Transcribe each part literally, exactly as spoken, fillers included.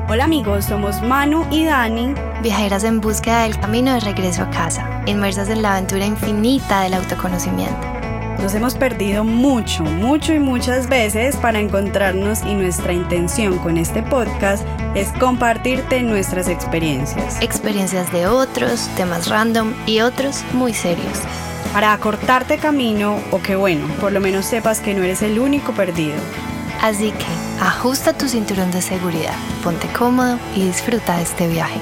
Hola amigos, somos Manu y Dani, viajeras en búsqueda del camino de regreso a casa, inmersas en la aventura infinita del autoconocimiento. Nos hemos perdido mucho, mucho y muchas veces para encontrarnos y nuestra intención con este podcast es compartirte nuestras experiencias. Experiencias de otros, temas random y otros muy serios. Para acortarte camino o que bueno, por lo menos sepas que no eres el único perdido. Así que ajusta tu cinturón de seguridad, ponte cómodo y disfruta de este viaje.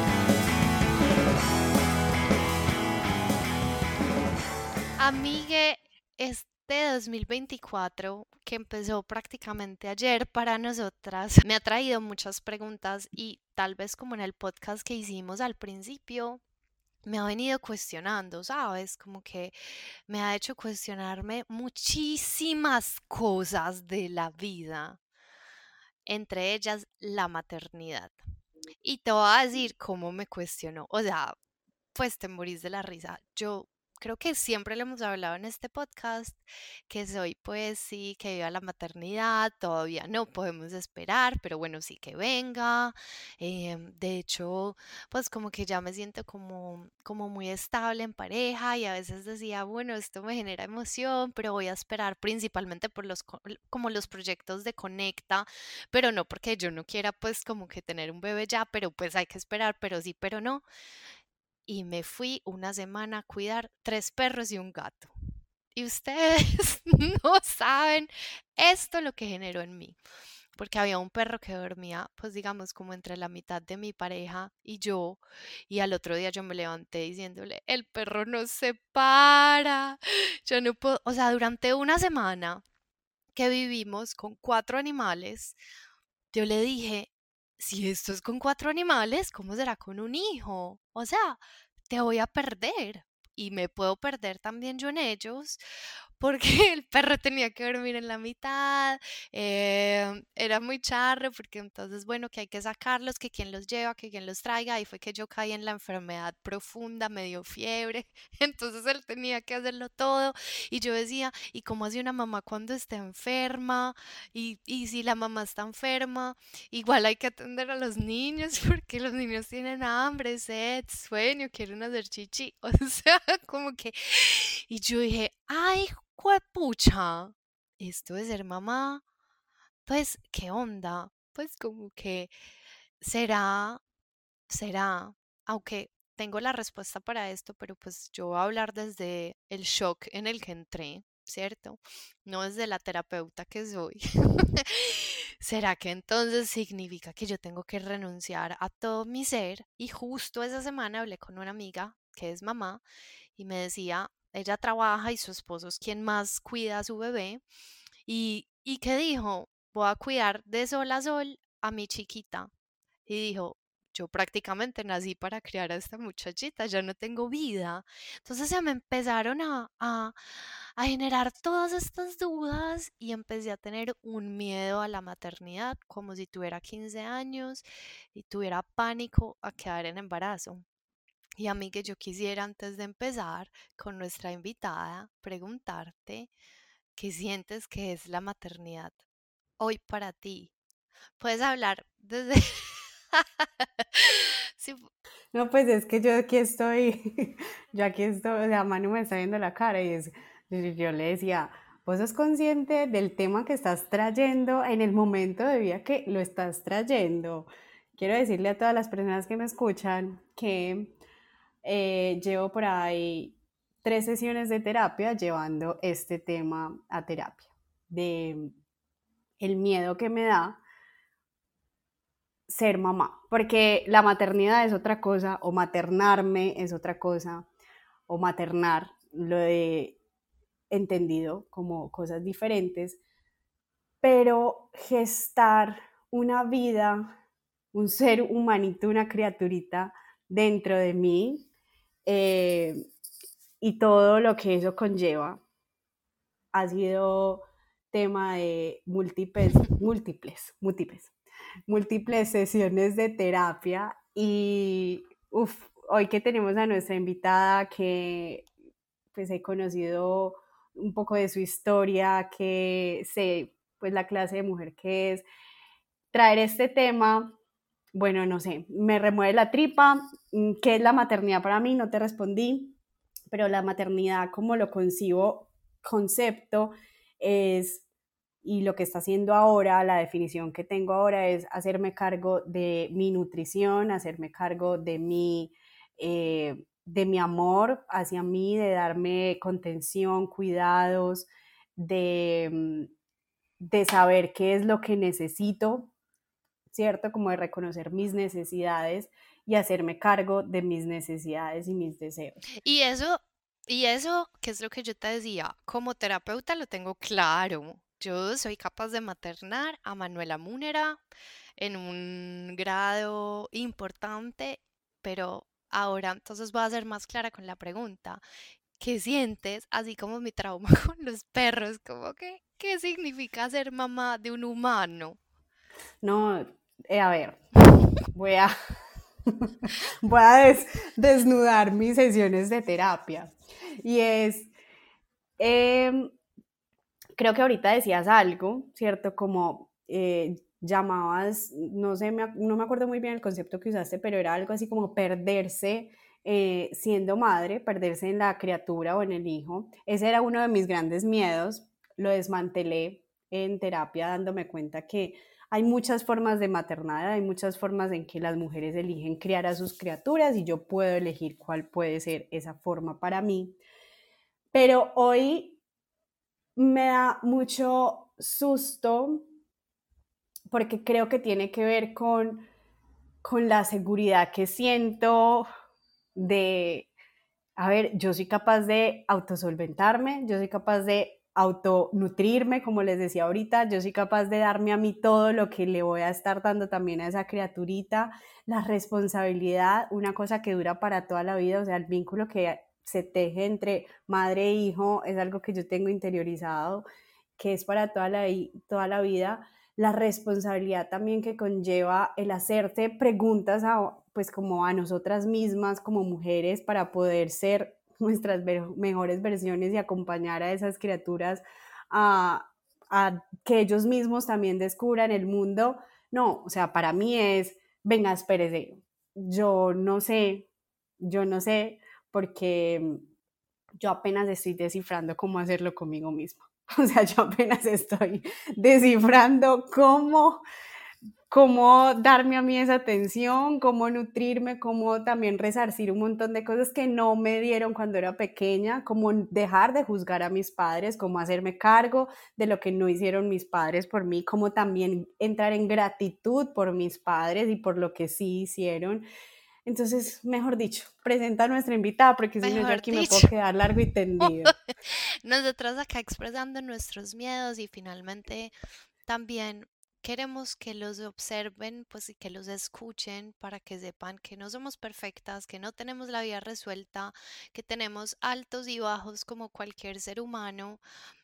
Amigue, este dos mil veinticuatro que empezó prácticamente ayer para nosotras me ha traído muchas preguntas y tal vez como en el podcast que hicimos al principio me ha venido cuestionando, ¿sabes? Como que me ha hecho cuestionarme muchísimas cosas de la vida, entre ellas la maternidad. Y te voy a decir cómo me cuestionó, o sea, pues te morís de la risa. Yo creo que siempre le hemos hablado en este podcast que soy, pues sí, que viva la maternidad, todavía no podemos esperar, pero bueno, sí que venga. Em, de hecho, pues como que ya me siento como, como muy estable en pareja y a veces decía, bueno, esto me genera emoción, pero voy a esperar principalmente por los, co- como los proyectos de Conecta, pero no porque yo no quiera pues como que tener un bebé ya, pero pues hay que esperar, pero sí, pero no. Y me fui una semana a cuidar tres perros y un gato. Y ustedes no saben esto lo que generó en mí, porque había un perro que dormía, pues digamos, como entre la mitad de mi pareja y yo, y al otro día yo me levanté diciéndole, el perro no se para, yo no puedo, o sea, durante una semana que vivimos con cuatro animales, yo le dije, si esto es con cuatro animales, ¿cómo será con un hijo? O sea, te voy a perder y me puedo perder también yo en ellos porque el perro tenía que dormir en la mitad, eh, era muy charro porque entonces, bueno, que hay que sacarlos, que quién los lleva, que quién los traiga, y fue que yo caí en la enfermedad profunda, me dio fiebre, entonces él tenía que hacerlo todo y yo decía, ¿y cómo hace una mamá cuando está enferma? Y, y si la mamá está enferma, igual hay que atender a los niños porque los niños tienen hambre, sed, sueño, quieren hacer chichi, o sea, como que... Y yo dije, ay, juepucha, esto de ser mamá, pues, ¿qué onda? Pues como que será, será, aunque tengo la respuesta para esto, pero pues yo voy a hablar desde el shock en el que entré, ¿cierto? No desde la terapeuta que soy. ¿Será que entonces significa que yo tengo que renunciar a todo mi ser? Y justo esa semana hablé con una amiga que es mamá y me decía, ella trabaja y su esposo es quien más cuida a su bebé. ¿Y, y qué dijo? Voy a cuidar de sol a sol a mi chiquita. Y dijo, yo prácticamente nací para criar a esta muchachita, ya no tengo vida. Entonces se me empezaron a, a, a generar todas estas dudas y empecé a tener un miedo a la maternidad, como si tuviera quince años y tuviera pánico a quedar en embarazo. Y a mí que yo quisiera antes de empezar con nuestra invitada preguntarte, ¿qué sientes que es la maternidad hoy para ti? Puedes hablar desde... Sí, No, pues es que yo aquí estoy, yo aquí estoy, o sea, Manu me está viendo la cara y es, yo, yo le decía, vos sos consciente del tema que estás trayendo en el momento de vida que lo estás trayendo. Quiero decirle a todas las personas que me escuchan que eh, llevo por ahí tres sesiones de terapia llevando este tema a terapia, de el miedo que me da ser mamá, porque la maternidad es otra cosa, o maternarme es otra cosa, o maternar, lo he entendido como cosas diferentes, pero gestar una vida, un ser humanito, una criaturita dentro de mí, eh, y todo lo que eso conlleva, ha sido tema de múltiples, múltiples, múltiples múltiples sesiones de terapia y uf, hoy que tenemos a nuestra invitada que pues he conocido un poco de su historia, que sé pues la clase de mujer que es, traer este tema bueno, no sé, me remueve la tripa. ¿Qué es la maternidad para mí? No te respondí, pero la maternidad, como lo concibo, concepto, es, y lo que está haciendo ahora, la definición que tengo ahora es hacerme cargo de mi nutrición, hacerme cargo de mi, eh, de mi amor hacia mí, de darme contención, cuidados, de, de saber qué es lo que necesito, ¿cierto? Como de reconocer mis necesidades y hacerme cargo de mis necesidades y mis deseos. Y eso, y eso, que es lo que yo te decía, como terapeuta lo tengo claro. Yo soy capaz de maternar a Manuela Múnera en un grado importante, pero ahora entonces voy a ser más clara con la pregunta. ¿Qué sientes? Así como mi trauma con los perros, como que, ¿qué significa ser mamá de un humano? No, eh, a ver, voy a, voy a des, desnudar mis sesiones de terapia. Y es, eh, creo que ahorita decías algo, ¿cierto? Como eh, llamabas, no sé, me, no me acuerdo muy bien el concepto que usaste, pero era algo así como perderse eh, siendo madre, perderse en la criatura o en el hijo. Ese era uno de mis grandes miedos. Lo desmantelé en terapia dándome cuenta que hay muchas formas de maternidad, hay muchas formas en que las mujeres eligen criar a sus criaturas y yo puedo elegir cuál puede ser esa forma para mí. Pero hoy me da mucho susto porque creo que tiene que ver con, con la seguridad que siento de, a ver, yo soy capaz de autosolventarme, yo soy capaz de autonutrirme, como les decía ahorita, yo soy capaz de darme a mí todo lo que le voy a estar dando también a esa criaturita, la responsabilidad, una cosa que dura para toda la vida, o sea, el vínculo que se teje entre madre e hijo es algo que yo tengo interiorizado, que es para toda la, toda la vida, la responsabilidad también que conlleva el hacerte preguntas a, pues como a nosotras mismas como mujeres para poder ser nuestras mejores versiones y acompañar a esas criaturas a, a que ellos mismos también descubran el mundo. No, o sea, para mí es, venga, espérese, yo no sé, yo no sé, porque yo apenas estoy descifrando cómo hacerlo conmigo misma. O sea, yo apenas estoy descifrando cómo, cómo darme a mí esa atención, cómo nutrirme, cómo también resarcir un montón de cosas que no me dieron cuando era pequeña, cómo dejar de juzgar a mis padres, cómo hacerme cargo de lo que no hicieron mis padres por mí, cómo también entrar en gratitud por mis padres y por lo que sí hicieron. Entonces, mejor dicho, presenta a nuestra invitada, porque si no yo Mejor aquí me puedo dicho, quedar largo y tendido. nosotros acá expresando nuestros miedos y finalmente también queremos que los observen, pues y que los escuchen para que sepan que no somos perfectas, que no tenemos la vida resuelta, que tenemos altos y bajos como cualquier ser humano,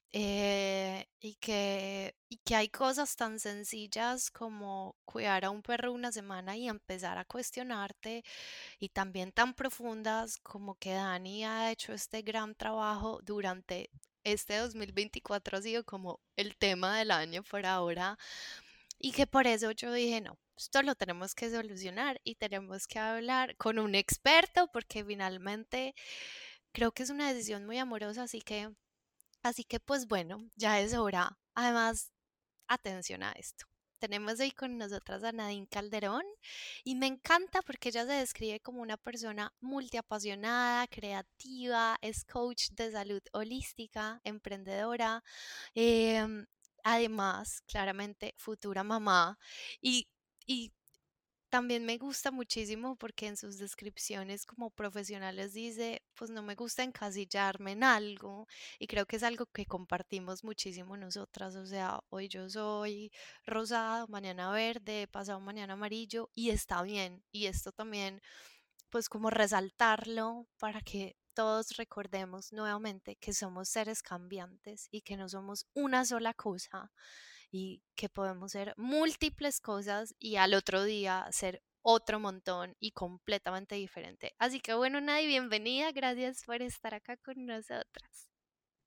eh, y que, y que hay cosas tan sencillas como cuidar a un perro una semana y empezar a cuestionarte, y también tan profundas como que Dani ha hecho este gran trabajo durante este dos mil veinticuatro, ha sido como el tema del año por ahora, y que por eso yo dije, no, esto lo tenemos que solucionar y tenemos que hablar con un experto porque finalmente creo que es una decisión muy amorosa, así que, así que pues bueno, ya es hora. Además, atención a esto. Tenemos hoy con nosotras a Nadine Calderón y me encanta porque ella se describe como una persona multiapasionada, creativa, es coach de salud holística, emprendedora, em, además, claramente, futura mamá y, y también me gusta muchísimo porque en sus descripciones como profesionales dice, pues no me gusta encasillarme en algo y creo que es algo que compartimos muchísimo nosotras, o sea, hoy yo soy rosado, mañana verde, pasado mañana amarillo y está bien y esto también pues como resaltarlo para que todos recordemos nuevamente que somos seres cambiantes y que no somos una sola cosa y que podemos ser múltiples cosas y al otro día ser otro montón y completamente diferente. Así que bueno, Nadie, bienvenida, gracias por estar acá con nosotras.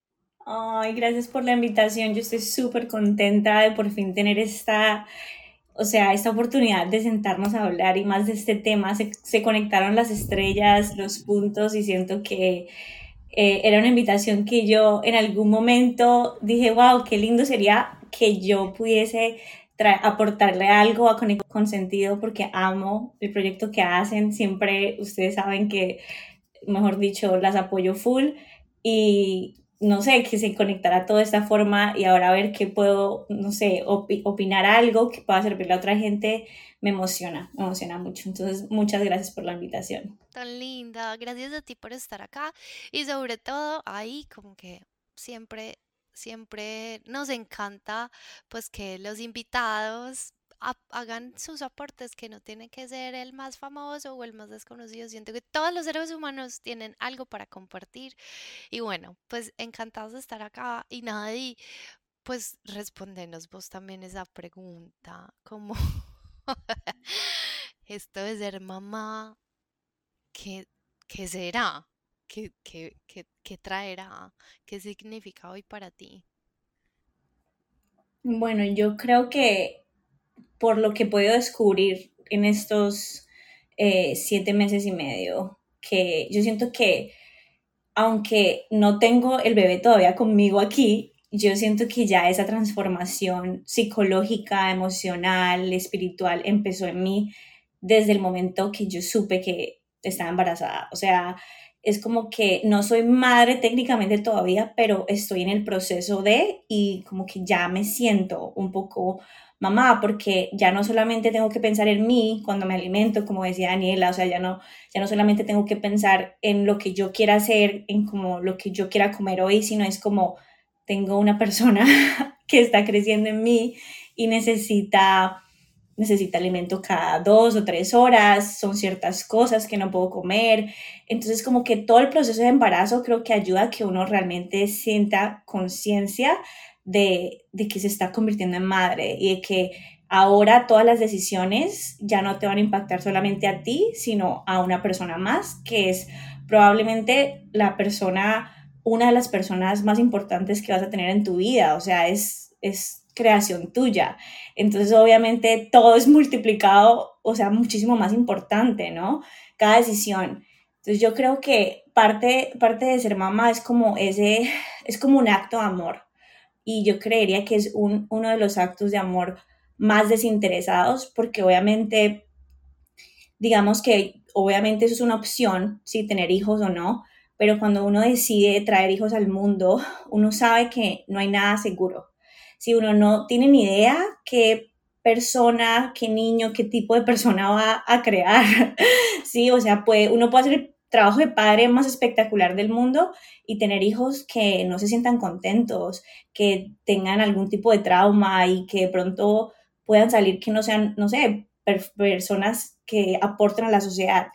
Ay, gracias por la invitación. Yo estoy súper contenta de por fin tener esta o sea, esta oportunidad de sentarnos a hablar y más de este tema, se, se conectaron las estrellas, los puntos y siento que eh, era una invitación que yo en algún momento dije, wow, qué lindo sería que yo pudiese aportarle algo a Conectar con Sentido porque amo el proyecto que hacen, siempre ustedes saben que, mejor dicho, las apoyo full y no sé, que se conectara todo de esta forma y ahora ver qué puedo, no sé, opi opinar algo que pueda servirle a otra gente, me emociona, me emociona mucho. Entonces, muchas gracias por la invitación. Tan linda, gracias a ti por estar acá y sobre todo ahí como que siempre, siempre nos encanta pues que los invitados ha- hagan sus aportes, que no tiene que ser el más famoso o el más desconocido. Siento que todos los seres humanos tienen algo para compartir y bueno, pues encantados de estar acá y nada, y pues respondenos vos también esa pregunta, como esto de ser mamá, ¿qué, qué será? ¿Qué, qué, qué, qué traerá? ¿Qué significa hoy para ti? Bueno, yo creo que por lo que he podido descubrir en estos eh, siete meses y medio, que yo siento que aunque no tengo el bebé todavía conmigo aquí, yo siento que ya esa transformación psicológica, emocional, espiritual empezó en mí desde el momento que yo supe que estaba embarazada. O sea, es como que no soy madre técnicamente todavía, pero estoy en el proceso de y como que ya me siento un poco mamá, porque ya no solamente tengo que pensar en mí cuando me alimento, como decía Daniela, o sea, ya no, ya no solamente tengo que pensar en lo que yo quiera hacer, en como lo que yo quiera comer hoy, sino es como tengo una persona que está creciendo en mí y necesita necesita alimento cada dos o tres horas, son ciertas cosas que no puedo comer. Entonces, como que todo el proceso de embarazo creo que ayuda a que uno realmente sienta conciencia de, de que se está convirtiendo en madre y de que ahora todas las decisiones ya no te van a impactar solamente a ti, sino a una persona más, que es probablemente la persona, una de las personas más importantes que vas a tener en tu vida. O sea, es, es creación tuya. Entonces, obviamente, todo es multiplicado, o sea, muchísimo más importante, ¿no? Cada decisión. Entonces, yo creo que parte, parte de ser mamá es como ese, es como un acto de amor. Y yo creería que es un, uno de los actos de amor más desinteresados, porque obviamente, digamos que obviamente eso es una opción, si tener hijos o no, pero cuando uno decide traer hijos al mundo, uno sabe que no hay nada seguro. Si uno no tiene ni idea qué persona, qué niño, qué tipo de persona va a crear, sí, o sea, puede, uno puede hacer el trabajo de padre más espectacular del mundo y tener hijos que no se sientan contentos, que tengan algún tipo de trauma y que de pronto puedan salir que no sean, no sé, per personas que aporten a la sociedad.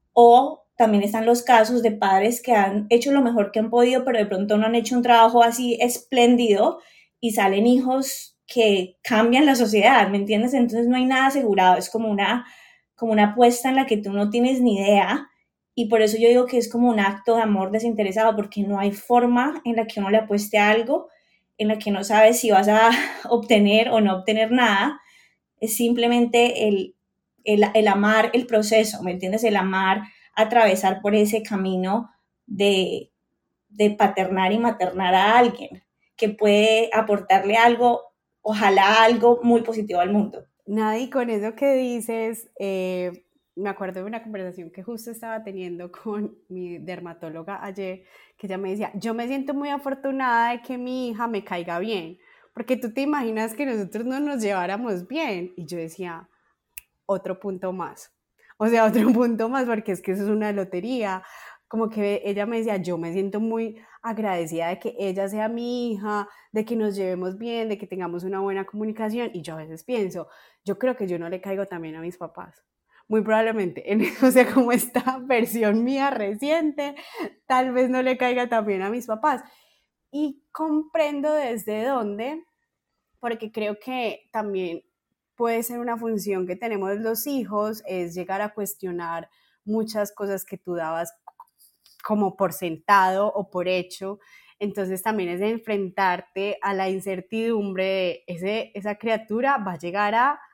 O también están los casos de padres que han hecho lo mejor que han podido, pero de pronto no han hecho un trabajo así espléndido y salen hijos que cambian la sociedad, ¿me entiendes? Entonces no hay nada asegurado, es como una, como una apuesta en la que tú no tienes ni idea y por eso yo digo que es como un acto de amor desinteresado, porque no hay forma en la que uno le apueste a algo, en la que no sabes si vas a obtener o no obtener nada, es simplemente el, el, el amar el proceso, ¿me entiendes? El amar atravesar por ese camino de, de paternar y maternar a alguien que puede aportarle algo, ojalá algo muy positivo al mundo. Nadie, con eso que dices, eh, me acuerdo de una conversación que justo estaba teniendo con mi dermatóloga ayer, que ella me decía, yo me siento muy afortunada de que mi hija me caiga bien, porque tú te imaginas que nosotros no nos lleváramos bien. Y yo decía, otro punto más. O sea, otro punto más, porque es que eso es una lotería. Como que ella me decía, yo me siento muy agradecida de que ella sea mi hija, de que nos llevemos bien, de que tengamos una buena comunicación. Y yo a veces pienso, yo creo que yo no le caigo también a mis papás. Muy probablemente, en, o sea, como esta versión mía reciente, tal vez no le caiga también a mis papás. Y comprendo desde dónde, porque creo que también puede ser una función que tenemos los hijos, es llegar a cuestionar muchas cosas que tú dabas como por sentado o por hecho. Entonces también es de enfrentarte a la incertidumbre de ese, esa criatura va a llegar a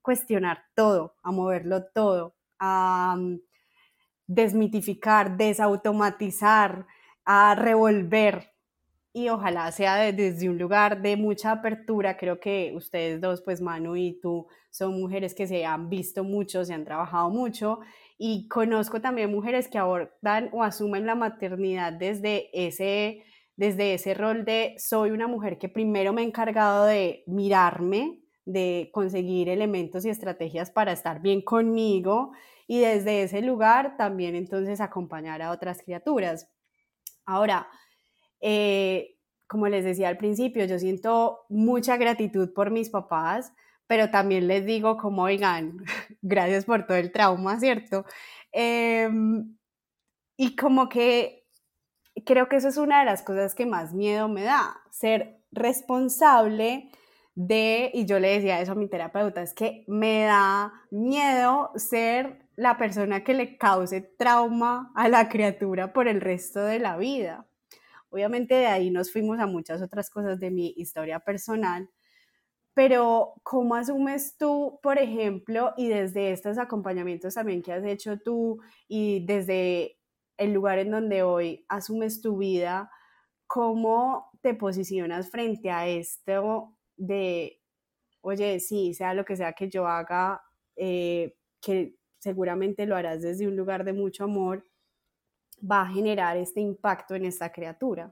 cuestionar todo, a moverlo todo, a um, desmitificar, desautomatizar, a revolver. Y ojalá sea de, desde un lugar de mucha apertura. Creo que ustedes dos, pues Manu y tú, son mujeres que se han visto mucho, se han trabajado mucho, y conozco también mujeres que abordan o asumen la maternidad desde ese, desde ese rol de soy una mujer que primero me he encargado de mirarme, de conseguir elementos y estrategias para estar bien conmigo, y desde ese lugar también entonces acompañar a otras criaturas. Ahora, eh, como les decía al principio, yo siento mucha gratitud por mis papás, pero también les digo como, oigan, gracias por todo el trauma, ¿cierto? Eh, y como que creo que eso es una de las cosas que más miedo me da, ser responsable de, y yo le decía eso a mi terapeuta, es que me da miedo ser la persona que le cause trauma a la criatura por el resto de la vida. Obviamente de ahí nos fuimos a muchas otras cosas de mi historia personal, pero ¿cómo asumes tú, por ejemplo, y desde estos acompañamientos también que has hecho tú y desde el lugar en donde hoy asumes tu vida, cómo te posicionas frente a esto de, oye, sí, sea lo que sea que yo haga, eh, que seguramente lo harás desde un lugar de mucho amor, va a generar este impacto en esta criatura?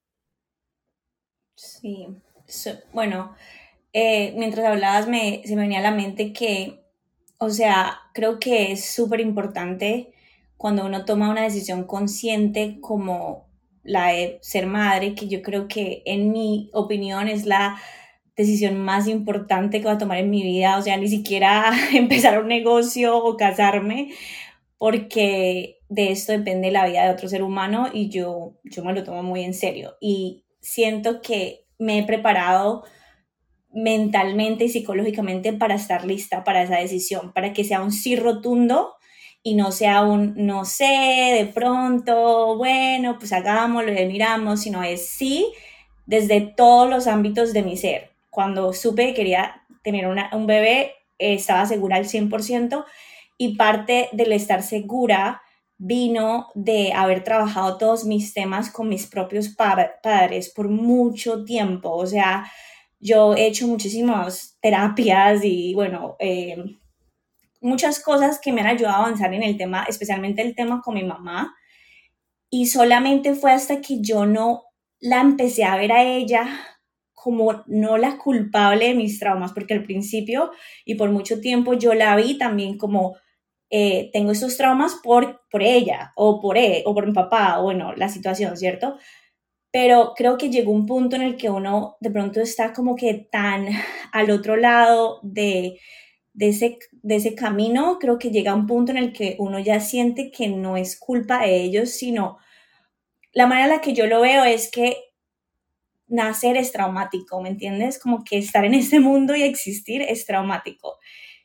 Sí, so, bueno, eh, mientras hablabas me, se me venía a la mente que, o sea, creo que es súper importante cuando uno toma una decisión consciente como la de ser madre, que yo creo que en mi opinión es la decisión más importante que voy a tomar en mi vida, o sea, ni siquiera empezar un negocio o casarme, porque de esto depende la vida de otro ser humano y yo, yo me lo tomo muy en serio. Y siento que me he preparado mentalmente y psicológicamente para estar lista para esa decisión, para que sea un sí rotundo y no sea un no sé, de pronto, bueno, pues hagámoslo, le miramos, sino es sí desde todos los ámbitos de mi ser. Cuando supe que quería tener una, un bebé, eh, estaba segura al cien por ciento, y parte del estar segura vino de haber trabajado todos mis temas con mis propios pa- padres por mucho tiempo. O sea, yo he hecho muchísimas terapias y, bueno, eh, muchas cosas que me han ayudado a avanzar en el tema, especialmente el tema con mi mamá. Y solamente fue hasta que yo no la empecé a ver a ella como no la culpable de mis traumas, porque al principio y por mucho tiempo yo la vi también como eh, tengo estos traumas por, por ella o por él o por mi papá, o bueno, la situación, ¿cierto? Pero creo que llegó un punto en el que uno de pronto está como que tan al otro lado de, de, ese, de ese camino, creo que llega un punto en el que uno ya siente que no es culpa de ellos, sino la manera en la que yo lo veo es que nacer es traumático, ¿me entiendes? Como que estar en este mundo y existir es traumático.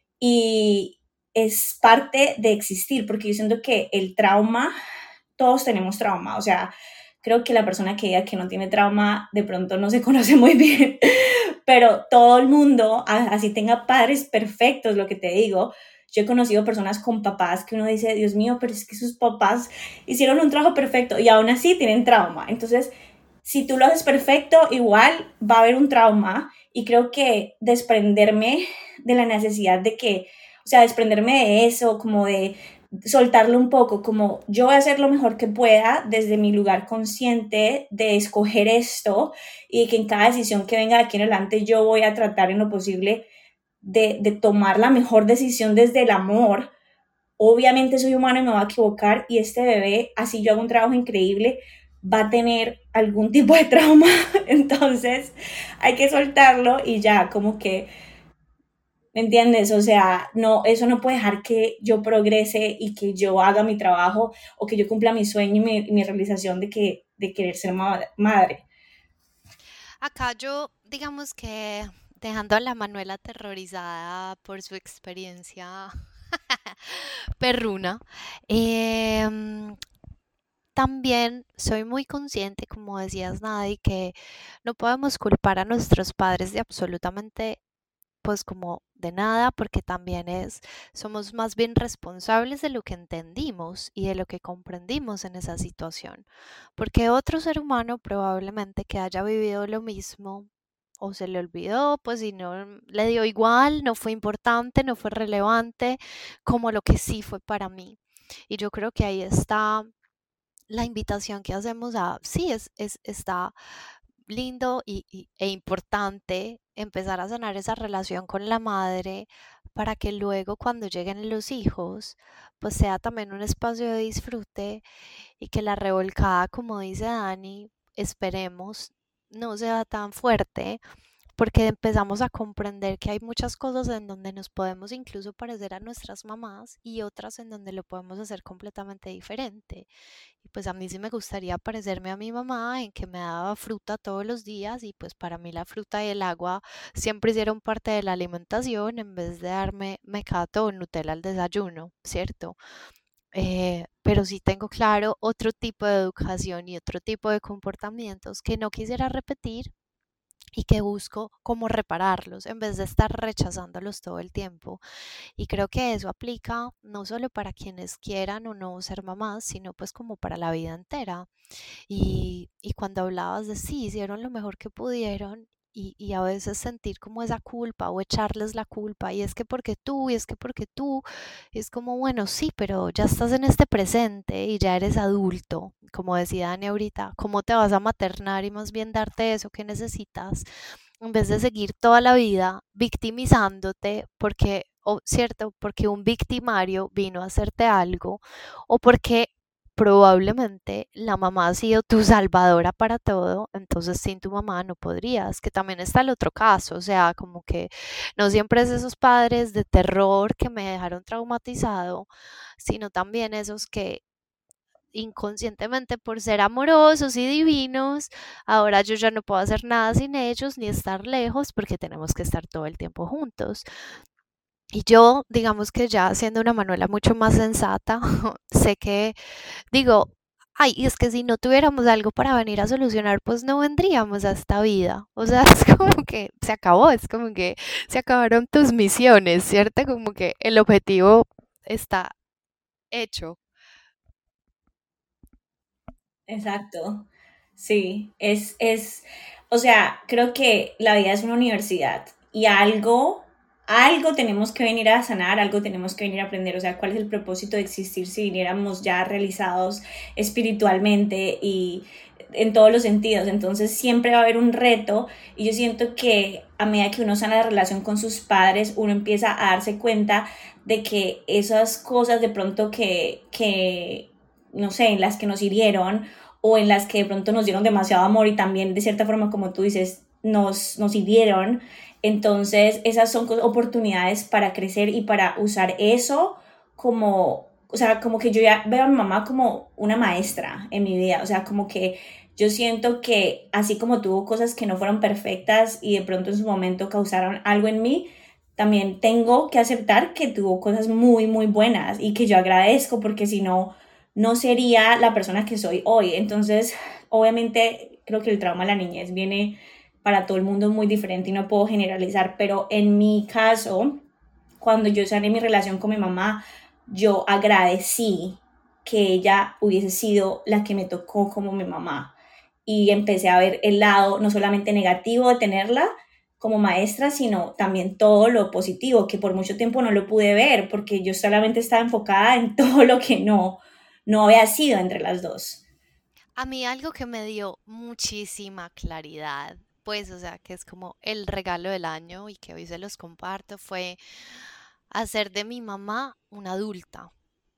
Y es parte de existir, porque yo siento que el trauma, todos tenemos trauma, o sea, creo que la persona que diga que no tiene trauma de pronto no se conoce muy bien, pero todo el mundo, así tenga padres perfectos, lo que te digo, yo he conocido personas con papás que uno dice, Dios mío, pero es que sus papás hicieron un trabajo perfecto y aún así tienen trauma. Entonces, si tú lo haces perfecto, igual va a haber un trauma, y creo que desprenderme de la necesidad de que, o sea, desprenderme de eso, como de soltarlo un poco, como yo voy a hacer lo mejor que pueda desde mi lugar consciente de escoger esto, y que en cada decisión que venga de aquí en adelante yo voy a tratar en lo posible de, de tomar la mejor decisión desde el amor. Obviamente soy humano y me voy a equivocar, y este bebé, así yo hago un trabajo increíble, va a tener algún tipo de trauma, entonces hay que soltarlo y ya, como que, ¿me entiendes? O sea, no, eso no puede dejar que yo progrese y que yo haga mi trabajo o que yo cumpla mi sueño y mi, mi realización de, que, de querer ser ma- madre. Acá yo, digamos que dejando a la Manuela aterrorizada por su experiencia perruna, em, también soy muy consciente, como decías, Nadie, que no podemos culpar a nuestros padres de absolutamente pues como de nada, porque también es, somos más bien responsables de lo que entendimos y de lo que comprendimos en esa situación, porque otro ser humano probablemente que haya vivido lo mismo o se le olvidó, pues si no le dio igual, no fue importante, no fue relevante como lo que sí fue para mí. Y yo creo que ahí está la invitación que hacemos a, sí, es, es, está lindo y, y- e importante empezar a sanar esa relación con la madre para que luego cuando lleguen los hijos, pues sea también un espacio de disfrute y que la revolcada, como dice Dani, esperemos no sea tan fuerte porque empezamos a comprender que hay muchas cosas en donde nos podemos incluso parecer a nuestras mamás y otras en donde lo podemos hacer completamente diferente. Y pues a mí sí me gustaría parecerme a mi mamá en que me daba fruta todos los días y pues para mí la fruta y el agua siempre hicieron parte de la alimentación en vez de darme mecato o Nutella al desayuno, ¿cierto? Eh, pero sí tengo claro otro tipo de educación y otro tipo de comportamientos que no quisiera repetir y que busco cómo repararlos en vez de estar rechazándolos todo el tiempo. Y creo que eso aplica no solo para quienes quieran o no ser mamás, sino pues como para la vida entera. Y, y cuando hablabas de sí, hicieron lo mejor que pudieron. Y, y a veces sentir como esa culpa o echarles la culpa y es que porque tú y es que porque tú es como bueno sí pero ya estás en este presente y ya eres adulto como decía Dani ahorita, ¿cómo te vas a maternar y más bien darte eso que necesitas en vez de seguir toda la vida victimizándote porque, o cierto, porque un victimario vino a hacerte algo o porque probablemente la mamá ha sido tu salvadora para todo, entonces sin tu mamá no podrías, que también está el otro caso, o sea, como que no siempre es esos padres de terror que me dejaron traumatizado, sino también esos que inconscientemente por ser amorosos y divinos, ahora yo ya no puedo hacer nada sin ellos ni estar lejos porque tenemos que estar todo el tiempo juntos. Y yo, digamos que ya siendo una Manuela mucho más sensata, sé que digo, ay, y es que si no tuviéramos algo para venir a solucionar, pues no vendríamos a esta vida. O sea, es como que se acabó, es como que se acabaron tus misiones, ¿cierto? Como que el objetivo está hecho. Exacto. Sí, es, es, o sea, creo que la vida es una universidad y algo, algo tenemos que venir a sanar, algo tenemos que venir a aprender. O sea, ¿cuál es el propósito de existir si viniéramos ya realizados espiritualmente y en todos los sentidos? Entonces siempre va a haber un reto y yo siento que a medida que uno sana la relación con sus padres, uno empieza a darse cuenta de que esas cosas de pronto que, que no sé, en las que nos hirieron o en las que de pronto nos dieron demasiado amor y también de cierta forma, como tú dices, nos, nos hirieron. Entonces, esas son oportunidades para crecer y para usar eso como, o sea, como que yo ya veo a mi mamá como una maestra en mi vida, o sea, como que yo siento que así como tuvo cosas que no fueron perfectas y de pronto en su momento causaron algo en mí, también tengo que aceptar que tuvo cosas muy, muy buenas y que yo agradezco porque si no, no sería la persona que soy hoy. Entonces, obviamente, creo que el trauma de la niñez viene para todo el mundo muy diferente y no puedo generalizar, pero en mi caso, cuando yo sané mi relación con mi mamá, yo agradecí que ella hubiese sido la que me tocó como mi mamá y empecé a ver el lado no solamente negativo de tenerla como maestra, sino también todo lo positivo, que por mucho tiempo no lo pude ver porque yo solamente estaba enfocada en todo lo que no, no había sido entre las dos. A mí algo que me dio muchísima claridad, pues, o sea, que es como el regalo del año y que hoy se los comparto, fue hacer de mi mamá una adulta.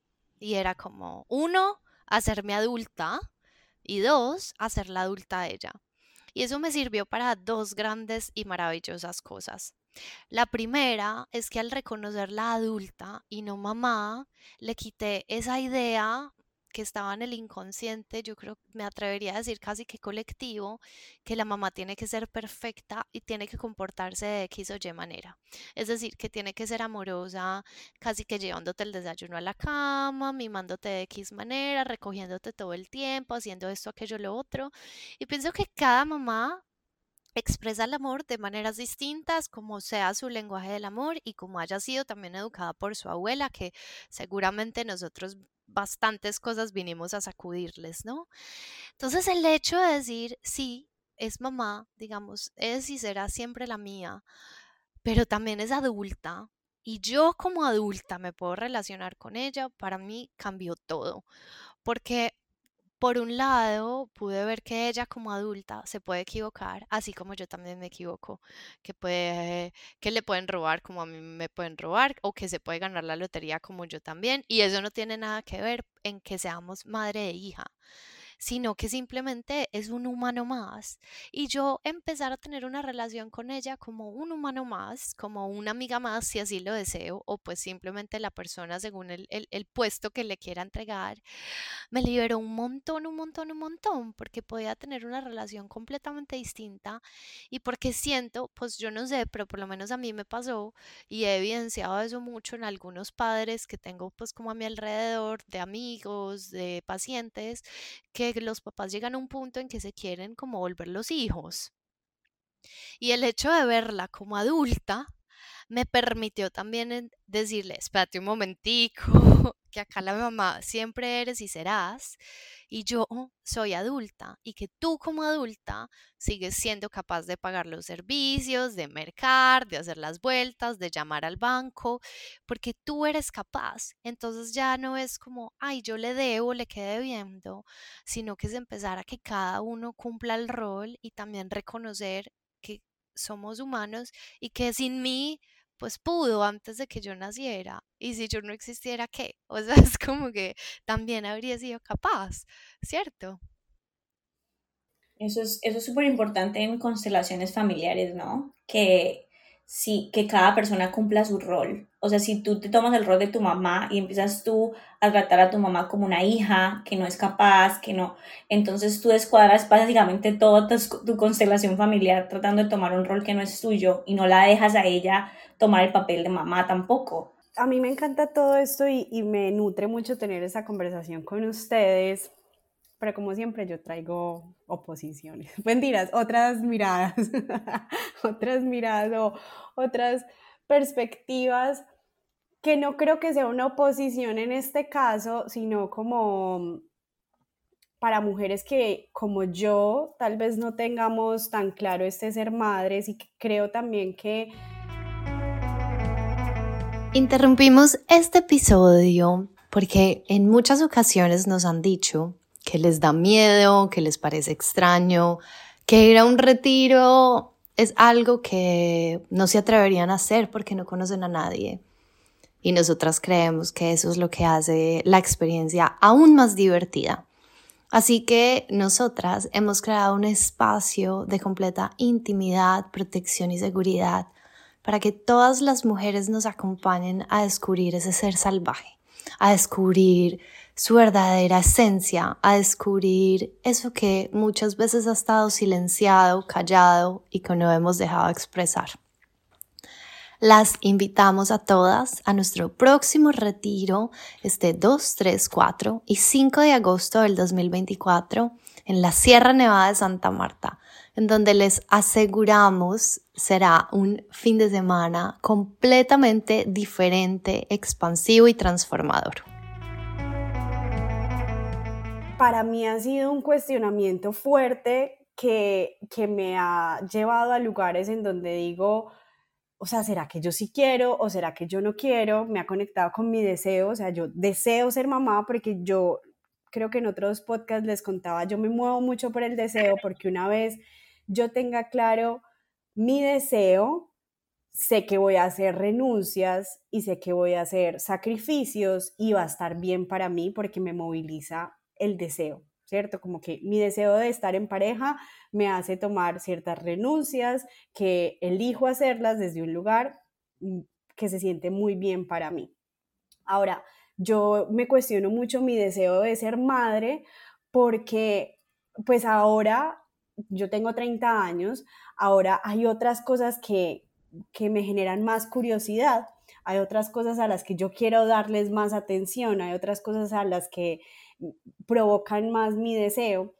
Y era como, uno, hacerme adulta y dos, hacerla adulta a ella. Y eso me sirvió para dos grandes y maravillosas cosas. La primera es que al reconocerla adulta y no mamá, le quité esa idea que estaba en el inconsciente, yo creo, me atrevería a decir casi que colectivo, que la mamá tiene que ser perfecta y tiene que comportarse de X o Y manera. Es decir, que tiene que ser amorosa, casi que llevándote el desayuno a la cama, mimándote de X manera, recogiéndote todo el tiempo, haciendo esto, aquello, lo otro. Y pienso que cada mamá expresa el amor de maneras distintas, como sea su lenguaje del amor y como haya sido también educada por su abuela, que seguramente nosotros bastantes cosas vinimos a sacudirles, ¿no? Entonces el hecho de decir, sí, es mamá, digamos, es y será siempre la mía, pero también es adulta y yo como adulta me puedo relacionar con ella, para mí cambió todo, porque por un lado, pude ver que ella como adulta se puede equivocar, así como yo también me equivoco, que puede, que le pueden robar como a mí me pueden robar, o que se puede ganar la lotería como yo también, y eso no tiene nada que ver en que seamos madre e hija, sino que simplemente es un humano más. Y yo empezar a tener una relación con ella como un humano más, como una amiga más, si así lo deseo, o pues simplemente la persona según el, el, el puesto que le quiera entregar, me liberó un montón, un montón, un montón, porque podía tener una relación completamente distinta y porque siento, pues yo no sé, pero por lo menos a mí me pasó y he evidenciado eso mucho en algunos padres que tengo pues como a mi alrededor, de amigos, de pacientes, que los papás llegan a un punto en que se quieren como volver los hijos. Y el hecho de verla como adulta me permitió también en- decirle, espérate un momentico, que acá la mamá siempre eres y serás, y yo soy adulta, y que tú como adulta sigues siendo capaz de pagar los servicios, de mercar, de hacer las vueltas, de llamar al banco, porque tú eres capaz. Entonces ya no es como, ay, yo le debo, le quedé viendo, sino que es empezar a que cada uno cumpla el rol y también reconocer que somos humanos y que sin mí pues pudo antes de que yo naciera. Y si yo no existiera, ¿qué? O sea, es como que también habría sido capaz, ¿cierto? Eso es, eso es súper importante en constelaciones familiares, ¿no? Que sí, que cada persona cumpla su rol. O sea, si tú te tomas el rol de tu mamá y empiezas tú a tratar a tu mamá como una hija que no es capaz, que no, entonces tú descuadras básicamente toda tu, tu constelación familiar tratando de tomar un rol que no es tuyo y no la dejas a ella tomar el papel de mamá tampoco. A mí me encanta todo esto y, y me nutre mucho tener esa conversación con ustedes, pero como siempre yo traigo oposiciones, mentiras, otras miradas, otras miradas o otras perspectivas que no creo que sea una oposición en este caso, sino como para mujeres que como yo tal vez no tengamos tan claro este ser madres y que creo también que... Interrumpimos este episodio porque en muchas ocasiones nos han dicho que les da miedo, que les parece extraño, que ir a un retiro es algo que no se atreverían a hacer porque no conocen a nadie. Y nosotras creemos que eso es lo que hace la experiencia aún más divertida. Así que nosotras hemos creado un espacio de completa intimidad, protección y seguridad para que todas las mujeres nos acompañen a descubrir ese ser salvaje, a descubrir su verdadera esencia, a descubrir eso que muchas veces ha estado silenciado, callado y que no hemos dejado expresar. Las invitamos a todas a nuestro próximo retiro este dos, tres, cuatro y cinco de agosto del dos mil veinticuatro en la Sierra Nevada de Santa Marta, en donde les aseguramos será un fin de semana completamente diferente, expansivo y transformador. Para mí ha sido un cuestionamiento fuerte que, que me ha llevado a lugares en donde digo, o sea, ¿será que yo sí quiero o será que yo no quiero? Me ha conectado con mi deseo, o sea, yo deseo ser mamá porque yo creo que en otros podcasts les contaba, yo me muevo mucho por el deseo porque una vez yo tenga claro mi deseo, sé que voy a hacer renuncias y sé que voy a hacer sacrificios y va a estar bien para mí porque me moviliza el deseo, ¿cierto? Como que mi deseo de estar en pareja me hace tomar ciertas renuncias que elijo hacerlas desde un lugar que se siente muy bien para mí. Ahora, yo me cuestiono mucho mi deseo de ser madre porque pues ahora yo tengo treinta años, ahora hay otras cosas que, que me generan más curiosidad, hay otras cosas a las que yo quiero darles más atención, hay otras cosas a las que provocan más mi deseo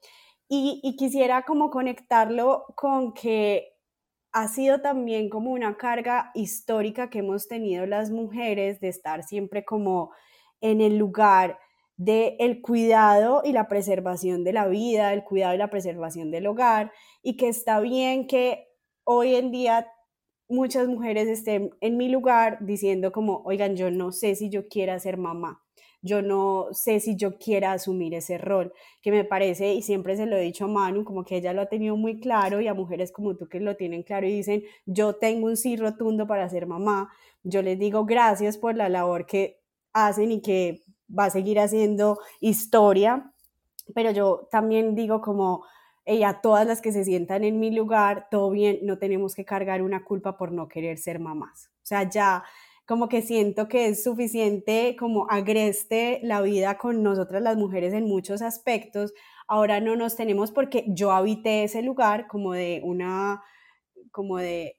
Y, y quisiera como conectarlo con que ha sido también como una carga histórica que hemos tenido las mujeres de estar siempre como en el lugar del cuidado y la preservación de la vida, el cuidado y la preservación del hogar, y que está bien que hoy en día muchas mujeres estén en mi lugar diciendo como, oigan, yo no sé si yo quiera ser mamá, yo no sé si yo quiera asumir ese rol, que me parece, y siempre se lo he dicho a Manu, como que ella lo ha tenido muy claro, y a mujeres como tú que lo tienen claro y dicen, yo tengo un sí rotundo para ser mamá. Yo les digo gracias por la labor que hacen y que va a seguir haciendo historia, pero yo también digo como, hey, a todas las que se sientan en mi lugar, todo bien, no tenemos que cargar una culpa por no querer ser mamás. O sea, ya como que siento que es suficiente como agreste la vida con nosotras las mujeres en muchos aspectos. Ahora no nos tenemos, porque yo habité ese lugar como de una, como de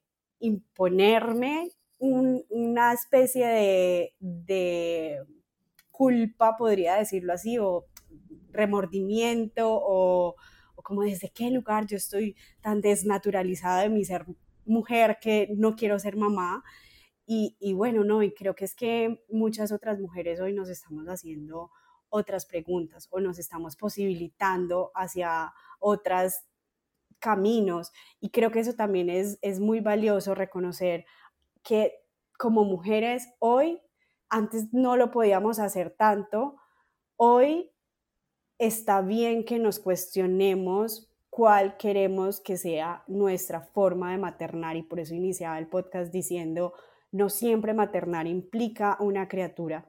imponerme un, una especie de, de culpa, podría decirlo así, o remordimiento, o, o como desde qué lugar yo estoy tan desnaturalizada de mi ser mujer que no quiero ser mamá. Y, y bueno, no, y creo que es que muchas otras mujeres hoy nos estamos haciendo otras preguntas o nos estamos posibilitando hacia otros caminos, y creo que eso también es, es muy valioso reconocer que como mujeres hoy, antes no lo podíamos hacer tanto, hoy está bien que nos cuestionemos cuál queremos que sea nuestra forma de maternar, y por eso iniciaba el podcast diciendo, no siempre maternar implica una criatura,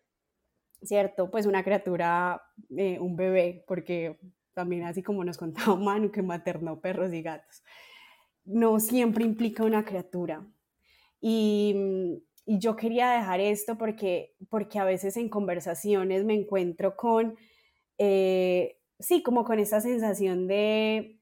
¿cierto? Pues una criatura, eh, un bebé, porque también así como nos contaba Manu que maternó perros y gatos, no siempre implica una criatura. Y, y yo quería dejar esto porque, porque a veces en conversaciones me encuentro con, eh, sí, como con esa sensación de,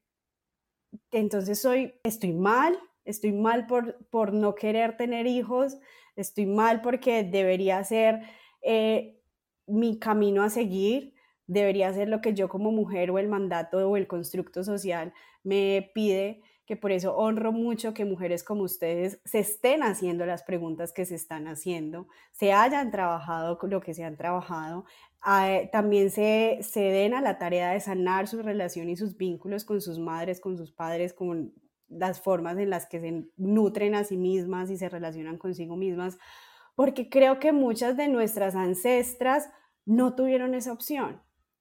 entonces soy, estoy mal, estoy mal por, por no querer tener hijos, estoy mal porque debería ser eh, mi camino a seguir, debería ser lo que yo como mujer o el mandato o el constructo social me pide, que por eso honro mucho que mujeres como ustedes se estén haciendo las preguntas que se están haciendo, se hayan trabajado lo que se han trabajado, eh, también se, se den a la tarea de sanar su relación y sus vínculos con sus madres, con sus padres, con las formas en las que se nutren a sí mismas y se relacionan consigo mismas, porque creo que muchas de nuestras ancestras no tuvieron esa opción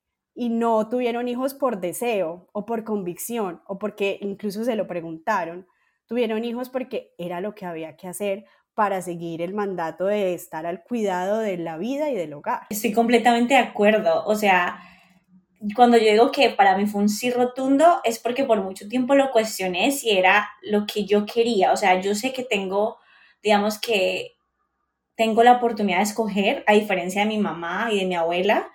y no tuvieron hijos por deseo o por convicción o porque incluso se lo preguntaron, tuvieron hijos porque era lo que había que hacer para seguir el mandato de estar al cuidado de la vida y del hogar. Estoy completamente de acuerdo, o sea, cuando yo digo que para mí fue un sí rotundo es porque por mucho tiempo lo cuestioné si era lo que yo quería, o sea, yo sé que tengo, digamos que tengo la oportunidad de escoger, a diferencia de mi mamá y de mi abuela,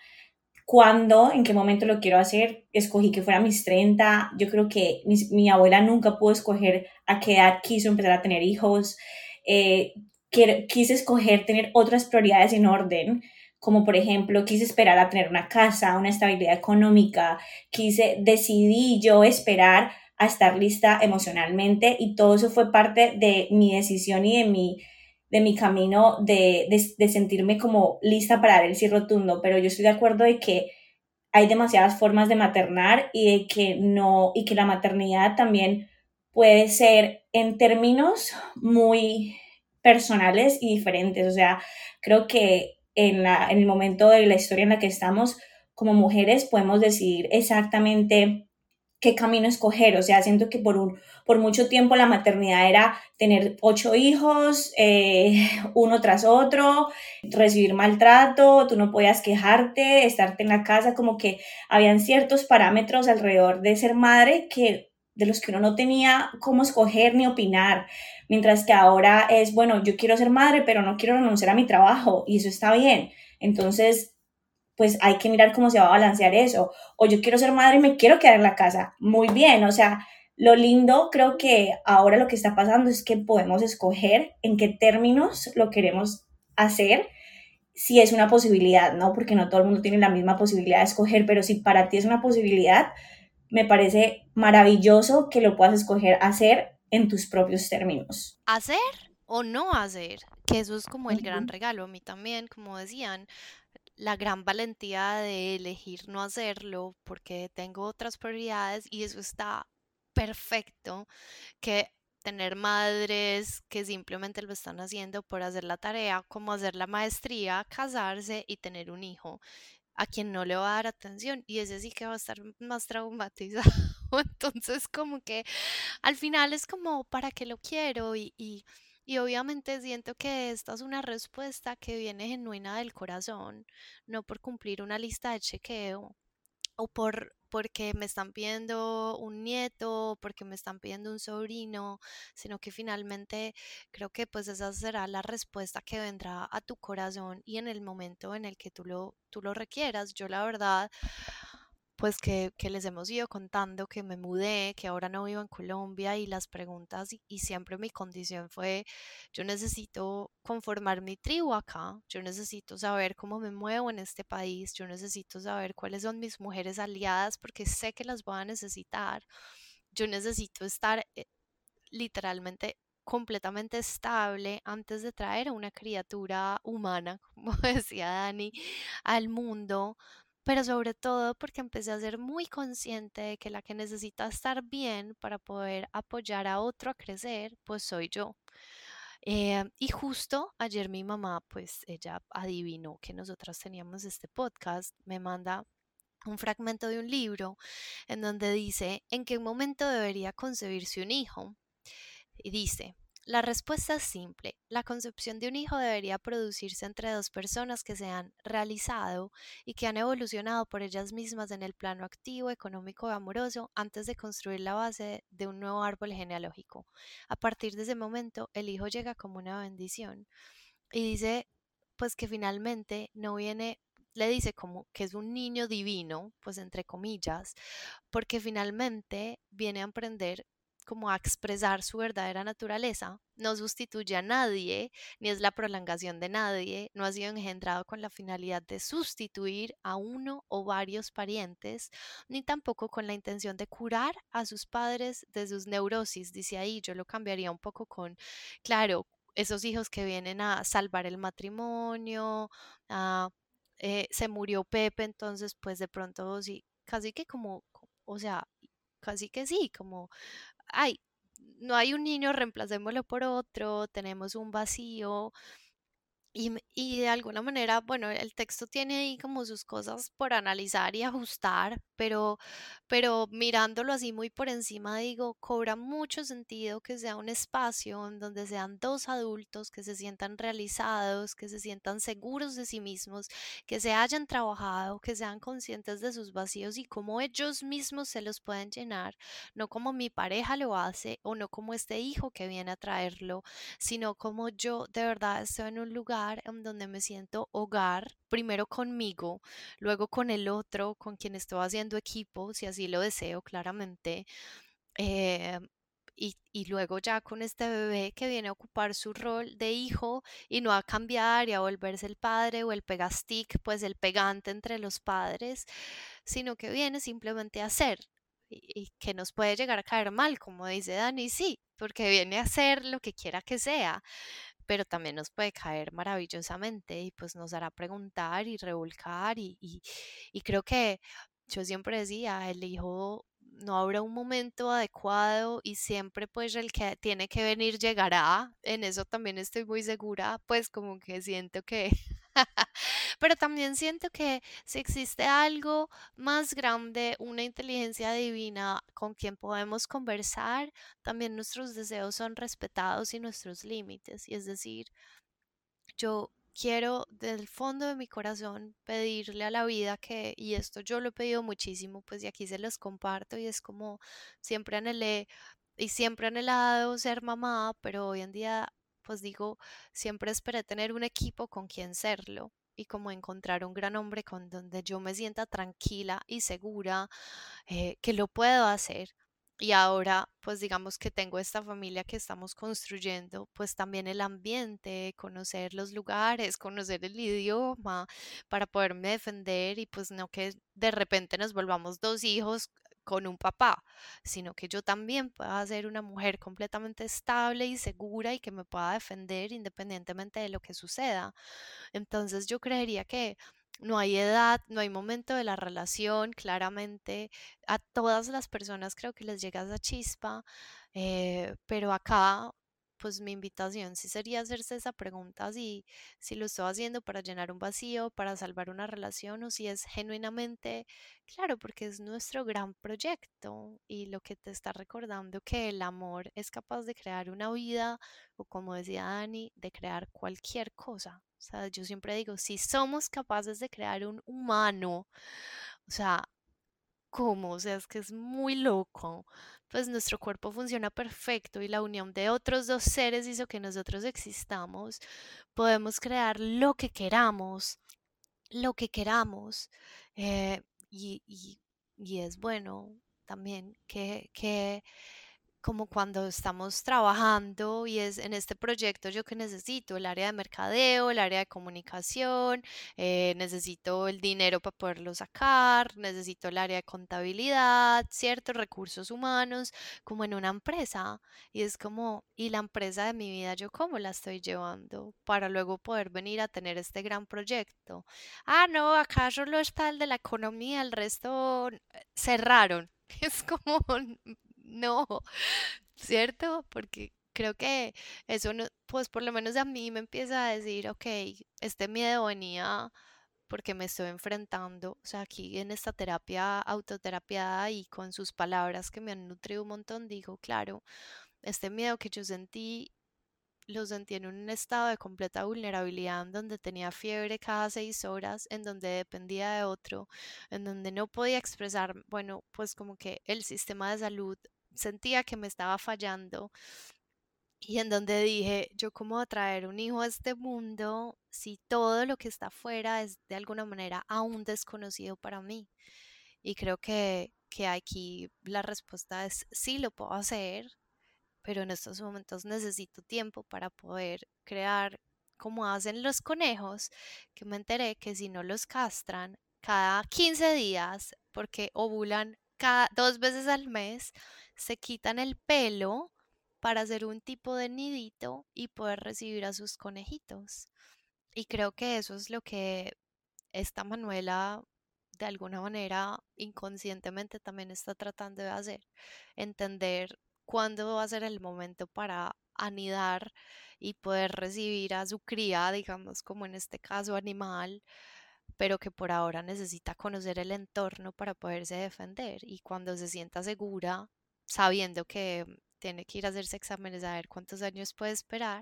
cuándo, en qué momento lo quiero hacer. Escogí que fuera a mis treinta. Yo creo que mi, mi abuela nunca pudo escoger a qué edad quiso empezar a tener hijos. Eh, que, quise escoger tener otras prioridades en orden, como por ejemplo, quise esperar a tener una casa, una estabilidad económica. Quise, decidí yo esperar a estar lista emocionalmente, y todo eso fue parte de mi decisión y de mi de mi camino de, de, de sentirme como lista para dar el sí rotundo, pero yo estoy de acuerdo de que hay demasiadas formas de maternar y de que no, y que la maternidad también puede ser en términos muy personales y diferentes. O sea, creo que en, la, en el momento de la historia en la que estamos como mujeres podemos decidir exactamente qué camino escoger. O sea, siento que por, un, por mucho tiempo la maternidad era tener ocho hijos, eh, uno tras otro, recibir maltrato, tú no podías quejarte, estarte en la casa, como que habían ciertos parámetros alrededor de ser madre que de los que uno no tenía cómo escoger ni opinar, mientras que ahora es, bueno, yo quiero ser madre, pero no quiero renunciar a mi trabajo, y eso está bien. Entonces, pues hay que mirar cómo se va a balancear eso. O yo quiero ser madre y me quiero quedar en la casa. Muy bien, o sea, lo lindo creo que ahora lo que está pasando es que podemos escoger en qué términos lo queremos hacer, si es una posibilidad, ¿no? Porque no todo el mundo tiene la misma posibilidad de escoger, pero si para ti es una posibilidad, me parece maravilloso que lo puedas escoger hacer en tus propios términos. Hacer o no hacer, que eso es como el gran Ujú. regalo. A mí también, como decían, la gran valentía de elegir no hacerlo porque tengo otras prioridades y eso está perfecto, que tener madres que simplemente lo están haciendo por hacer la tarea, como hacer la maestría, casarse y tener un hijo a quien no le va a dar atención y ese sí que va a estar más traumatizado. Entonces, como que al final es como, ¿para qué lo quiero? Y, y, y obviamente siento que esta es una respuesta que viene genuina del corazón, no por cumplir una lista de chequeo o por porque me están pidiendo un nieto, o porque me están pidiendo un sobrino, sino que finalmente creo que pues esa será la respuesta que vendrá a tu corazón y en el momento en el que tú lo, tú lo requieras. Yo la verdad pues que, que les hemos ido contando que me mudé, que ahora no vivo en Colombia y las preguntas y, y siempre mi condición fue, yo necesito conformar mi tribu acá, yo necesito saber cómo me muevo en este país, yo necesito saber cuáles son mis mujeres aliadas porque sé que las voy a necesitar, yo necesito estar eh, literalmente completamente estable antes de traer a una criatura humana, como decía Dani, al mundo, pero sobre todo porque empecé a ser muy consciente de que la que necesita estar bien para poder apoyar a otro a crecer, pues soy yo. Eh, y justo ayer mi mamá, pues ella adivinó que nosotras teníamos este podcast, me manda un fragmento de un libro en donde dice en qué momento debería concebirse un hijo. Y dice, la respuesta es simple. La concepción de un hijo debería producirse entre dos personas que se han realizado y que han evolucionado por ellas mismas en el plano activo, económico y amoroso antes de construir la base de un nuevo árbol genealógico. A partir de ese momento, el hijo llega como una bendición. Y dice, pues que finalmente no viene, le dice como que es un niño divino, pues entre comillas, porque finalmente viene a aprender como a expresar su verdadera naturaleza, no sustituye a nadie, ni es la prolongación de nadie, no ha sido engendrado con la finalidad de sustituir a uno o varios parientes, ni tampoco con la intención de curar a sus padres de sus neurosis, dice ahí, yo lo cambiaría un poco con, claro, esos hijos que vienen a salvar el matrimonio, a, eh, se murió Pepe, entonces pues de pronto sí, casi que como, o sea, casi que sí, como, ay, no hay un niño, reemplacémoslo por otro, tenemos un vacío. Y, me- y de alguna manera, bueno, el texto tiene ahí como sus cosas por analizar y ajustar, pero, pero mirándolo así muy por encima, digo, cobra mucho sentido que sea un espacio en donde sean dos adultos que se sientan realizados, que se sientan seguros de sí mismos, que se hayan trabajado, que sean conscientes de sus vacíos y cómo ellos mismos se los pueden llenar, no como mi pareja lo hace o no como este hijo que viene a traerlo, sino como yo de verdad estoy en un lugar en donde me siento hogar, primero conmigo, luego con el otro, con quien estoy haciendo equipo, si así lo deseo claramente, eh, y, y luego ya con este bebé que viene a ocupar su rol de hijo y no a cambiar y a volverse el padre o el pegastick, pues el pegante entre los padres, sino que viene simplemente a ser. Y, y que nos puede llegar a caer mal, como dice Dani, sí, porque viene a ser lo que quiera que sea, pero también nos puede caer maravillosamente y pues nos hará preguntar y revolcar y, y, y creo que yo siempre decía, el hijo no habrá un momento adecuado y siempre pues el que tiene que venir llegará, en eso también estoy muy segura, pues como que siento que, pero también siento que si existe algo más grande, una inteligencia divina con quien podemos conversar, también nuestros deseos son respetados y nuestros límites. Y es decir, yo quiero del fondo de mi corazón pedirle a la vida que, y esto yo lo he pedido muchísimo, pues y aquí se los comparto y es como siempre anhelé y siempre he anhelado ser mamá, pero hoy en día pues digo, siempre esperé tener un equipo con quien serlo y como encontrar un gran hombre con donde yo me sienta tranquila y segura eh, que lo puedo hacer. Y ahora, pues digamos que tengo esta familia que estamos construyendo, pues también el ambiente, conocer los lugares, conocer el idioma para poderme defender y pues no que de repente nos volvamos dos hijos con un papá, sino que yo también pueda ser una mujer completamente estable y segura y que me pueda defender independientemente de lo que suceda. Entonces yo creería que no hay edad, no hay momento de la relación, claramente a todas las personas creo que les llega esa chispa, eh, pero acá pues mi invitación sí sería hacerse esa pregunta si, si lo estoy haciendo para llenar un vacío, para salvar una relación o si es genuinamente, claro, porque es nuestro gran proyecto y lo que te está recordando que el amor es capaz de crear una vida o como decía Dani, de crear cualquier cosa. O sea, yo siempre digo, si somos capaces de crear un humano, o sea, ¿cómo? O sea, es que es muy loco. Pues nuestro cuerpo funciona perfecto y la unión de otros dos seres hizo que nosotros existamos. Podemos crear lo que queramos, lo que queramos. eh, y, y- y es bueno también que, que como cuando estamos trabajando y es en este proyecto yo que necesito el área de mercadeo, el área de comunicación, eh, necesito el dinero para poderlo sacar, necesito el área de contabilidad, ciertos recursos humanos, como en una empresa. Y es como, ¿y la empresa de mi vida yo cómo la estoy llevando para luego poder venir a tener este gran proyecto? Ah, no, acá solo está el de la economía, el resto eh, cerraron. Es como, no, ¿cierto? Porque creo que eso, no, pues por lo menos a mí me empieza a decir, ok, este miedo venía porque me estoy enfrentando, o sea, aquí en esta terapia autoterapiada y con sus palabras que me han nutrido un montón, digo, claro, este miedo que yo sentí, lo sentí en un estado de completa vulnerabilidad, en donde tenía fiebre cada seis horas, en donde dependía de otro, en donde no podía expresar, bueno, pues como que el sistema de salud sentía que me estaba fallando y en donde dije, yo cómo voy a traer un hijo a este mundo si todo lo que está afuera es de alguna manera aún desconocido para mí. Y creo que, que aquí la respuesta es sí, lo puedo hacer, pero en estos momentos necesito tiempo para poder crear como hacen los conejos, que me enteré que si no los castran cada quince días, porque ovulan cada, dos veces al mes, se quitan el pelo para hacer un tipo de nidito y poder recibir a sus conejitos. Y creo que eso es lo que esta Manuela de alguna manera inconscientemente también está tratando de hacer, entender cuándo va a ser el momento para anidar y poder recibir a su cría, digamos como en este caso animal, pero que por ahora necesita conocer el entorno para poderse defender y cuando se sienta segura, sabiendo que tiene que ir a hacerse exámenes a ver cuántos años puede esperar,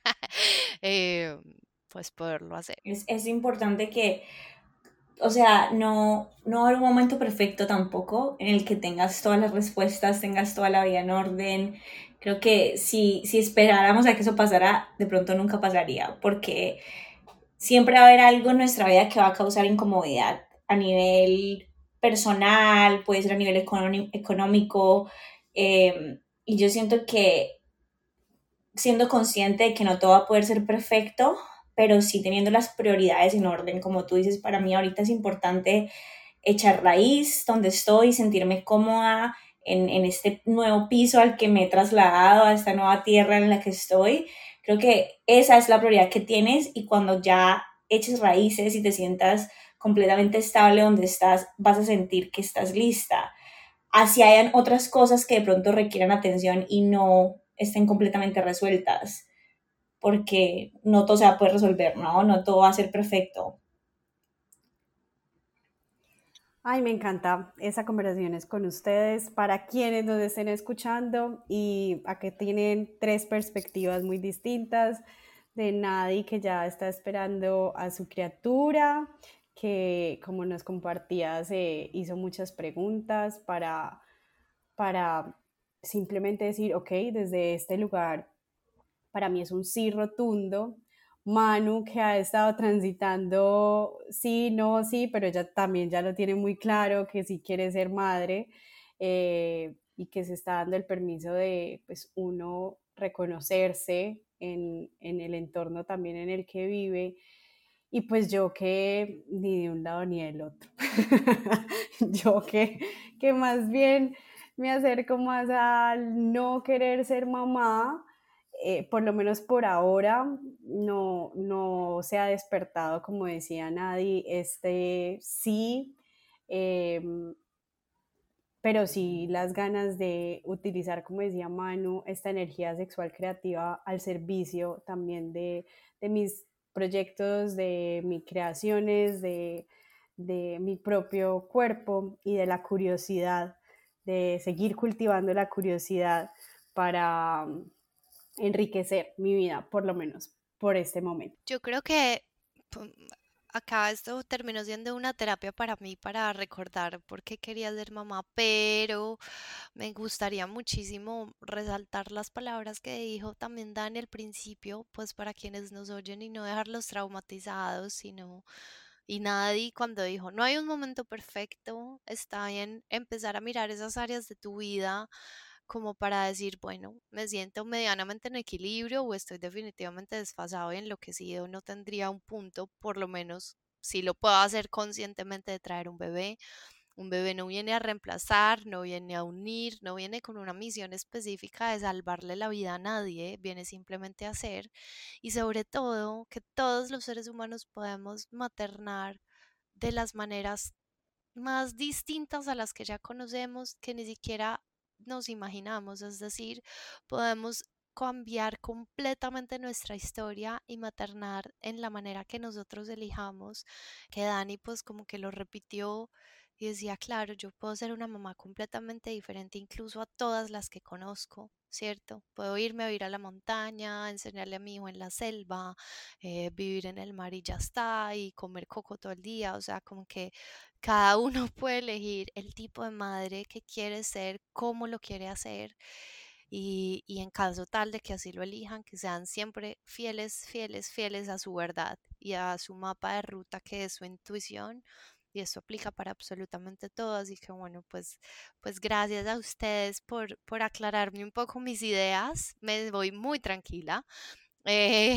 eh, pues poderlo hacer. Es, es importante que, o sea, no, no va a haber un momento perfecto tampoco en el que tengas todas las respuestas, tengas toda la vida en orden. Creo que si, si esperáramos a que eso pasara, de pronto nunca pasaría, porque siempre va a haber algo en nuestra vida que va a causar incomodidad a nivel personal, puede ser a nivel económico, económico eh, y yo siento que siendo consciente de que no todo va a poder ser perfecto, pero sí teniendo las prioridades en orden, como tú dices, para mí ahorita es importante echar raíz donde estoy, sentirme cómoda en, en este nuevo piso al que me he trasladado, a esta nueva tierra en la que estoy. Creo que esa es la prioridad que tienes y cuando ya eches raíces y te sientas completamente estable donde estás, vas a sentir que estás lista. Así hayan otras cosas que de pronto requieran atención y no estén completamente resueltas, porque no todo se va a poder resolver, ¿no? No todo va a ser perfecto. Ay, me encanta esa conversación es con ustedes, para quienes nos estén escuchando y a que tienen tres perspectivas muy distintas de Nadie que ya está esperando a su criatura, que como nos compartía se hizo muchas preguntas para, para simplemente decir, ok, desde este lugar para mí es un sí rotundo. Manu, que ha estado transitando sí, no, sí, pero ella también ya lo tiene muy claro que sí quiere ser madre eh, y que se está dando el permiso de, pues, uno reconocerse en, en el entorno también en el que vive Y pues yo que ni de un lado ni del otro. Yo que, que más bien me acerco más al no querer ser mamá, eh, por lo menos por ahora no, no se ha despertado, como decía Nadie, este sí, eh, pero sí las ganas de utilizar, como decía Manu, esta energía sexual creativa al servicio también de, de mis proyectos, de mis creaciones, de, de mi propio cuerpo y de la curiosidad, de seguir cultivando la curiosidad para um, enriquecer mi vida, por lo menos por este momento. Yo creo que pum, acá esto terminó siendo una terapia para mí para recordar por qué quería ser mamá, pero me gustaría muchísimo resaltar las palabras que dijo también Dani al principio, pues para quienes nos oyen y no dejarlos traumatizados, sino y Nadie cuando dijo, no hay un momento perfecto, está bien empezar a mirar esas áreas de tu vida como para decir, bueno, me siento medianamente en equilibrio o estoy definitivamente desfasado y enloquecido, no tendría un punto, por lo menos si lo puedo hacer conscientemente de traer un bebé. Un bebé no viene a reemplazar, no viene a unir, no viene con una misión específica de salvarle la vida a nadie, viene simplemente a ser. Y sobre todo, que todos los seres humanos podemos maternar de las maneras más distintas a las que ya conocemos, que ni siquiera nos imaginamos. Es decir, podemos cambiar completamente nuestra historia y maternar en la manera que nosotros elijamos, que Dani pues como que lo repitió y decía, claro, yo puedo ser una mamá completamente diferente incluso a todas las que conozco, ¿cierto? Puedo irme a vivir a la montaña, enseñarle a mi hijo en la selva, eh, vivir en el mar y ya está, y comer coco todo el día, o sea, como que cada uno puede elegir el tipo de madre que quiere ser, cómo lo quiere hacer y, y en caso tal de que así lo elijan, que sean siempre fieles, fieles, fieles a su verdad y a su mapa de ruta que es su intuición. Y eso aplica para absolutamente todo, así que bueno, pues, pues gracias a ustedes por, por aclararme un poco mis ideas, me voy muy tranquila. Eh,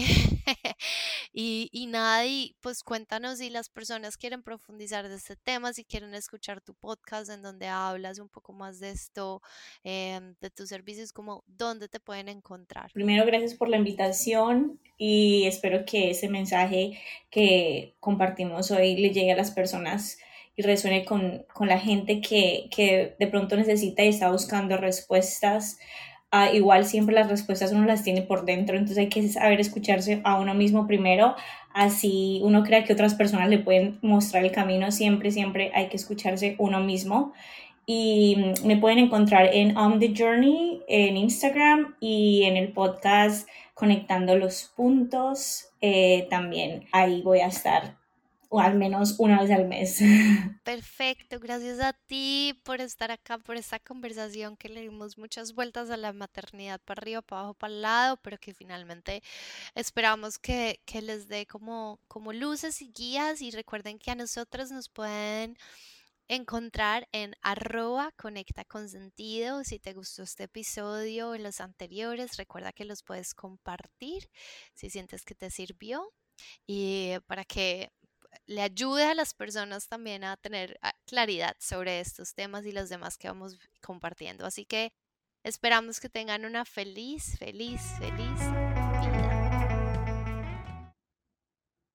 y, y nada, y pues cuéntanos si las personas quieren profundizar de este tema, si quieren escuchar tu podcast en donde hablas un poco más de esto, em, de tus servicios, como dónde te pueden encontrar. Primero, gracias por la invitación y espero que ese mensaje que compartimos hoy le llegue a las personas y resuene con, con la gente que, que de pronto necesita y está buscando respuestas. Uh, igual siempre las respuestas uno las tiene por dentro, entonces hay que saber escucharse a uno mismo primero, así uno crea que otras personas le pueden mostrar el camino. Siempre, siempre hay que escucharse uno mismo. Y me pueden encontrar en On The Journey en Instagram y en el podcast Conectando los Puntos. Eh, también ahí voy a estar, o al menos una vez al mes. Perfecto, gracias a ti por estar acá, por esta conversación que le dimos muchas vueltas a la maternidad para arriba, para abajo, para el lado, pero que finalmente esperamos que, que les dé como, como luces y guías. Y recuerden que a nosotros nos pueden encontrar en arroba conecta con sentido. Si te gustó este episodio o los anteriores, recuerda que los puedes compartir si sientes que te sirvió y para que le ayude a las personas también a tener ah, claridad sobre estos temas y los demás que vamos compartiendo. Así que esperamos que tengan una feliz, feliz, feliz